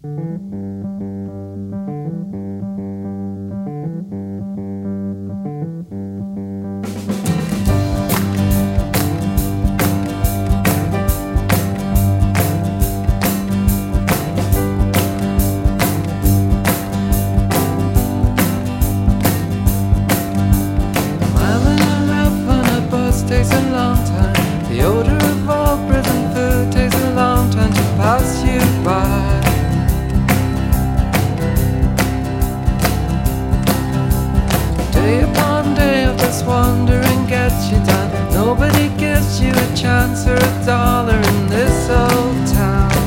Wandering gets you down. Nobody gives you a chance or a dollar in this old town.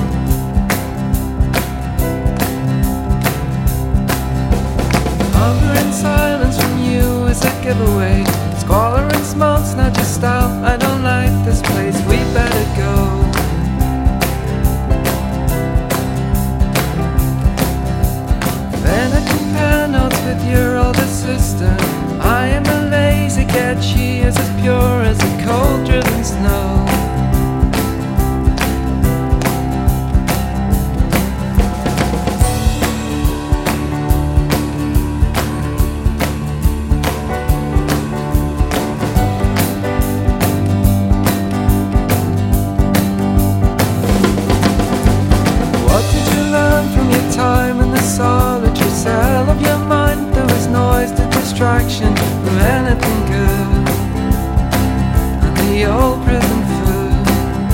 Hunger and silence from you is a giveaway. Squalor and smoke's not your style. I don't like this place, we better go. Then I compare notes with your older sister. I am a lazy cat, she is as pure as a cold-driven snow. What did you learn from your time in the solitary cell of your mind? There was noise to distraction from anything good, and the old prison food.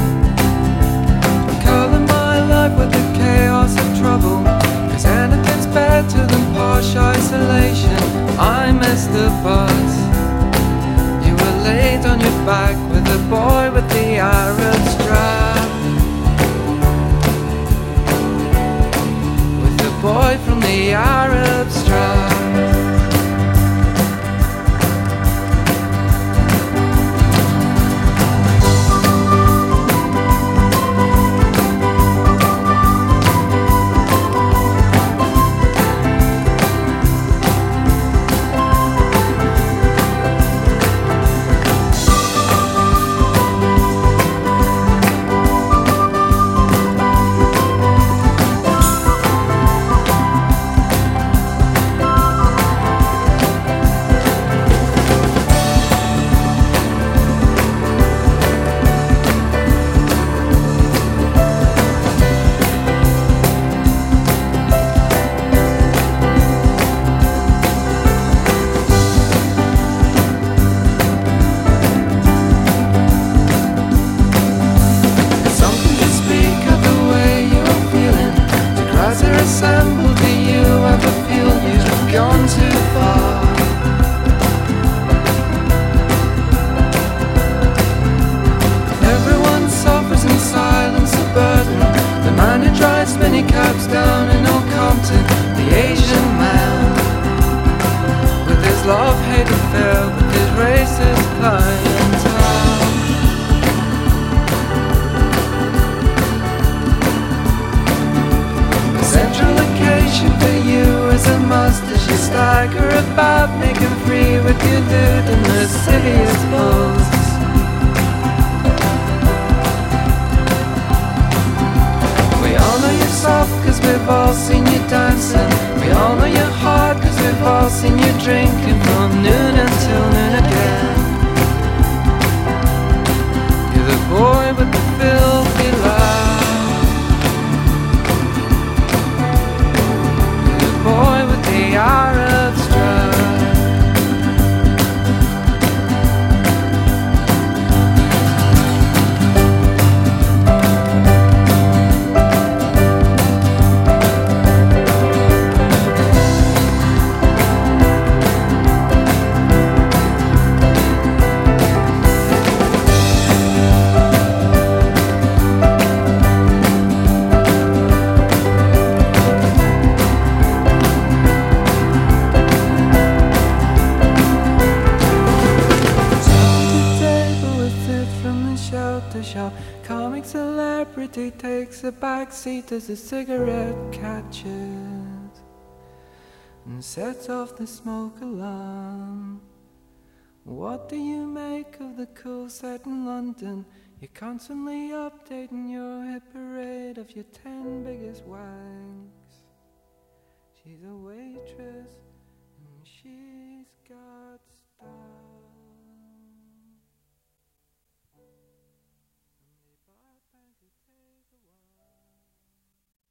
Color my life with the chaos of trouble, 'cause anything's better than posh isolation. I missed the bus. You were laid on your back with a boy with the Arab strap, with the boy from the Arab strap. Assemble, do you ever feel you've gone too far? Everyone suffers in silence, a burden. The man who drives many cabs down in Old Compton, the Asian man, with his love-hate affair, with his racist clientele. For you is a must as you stagger about, making free with your dude in the silliest pose. We all know you're soft 'cause we've all seen you dancing. We all know you're hard 'cause we've all seen you drinking from noon until noon again. You're the boy with the filthy laugh, boy with the Arab strap. Comic celebrity takes a backseat as a cigarette catches and sets off the smoke alarm. What do you make of the cool set in London? You're constantly updating your hit parade of your 10 biggest wangs. She's a waitress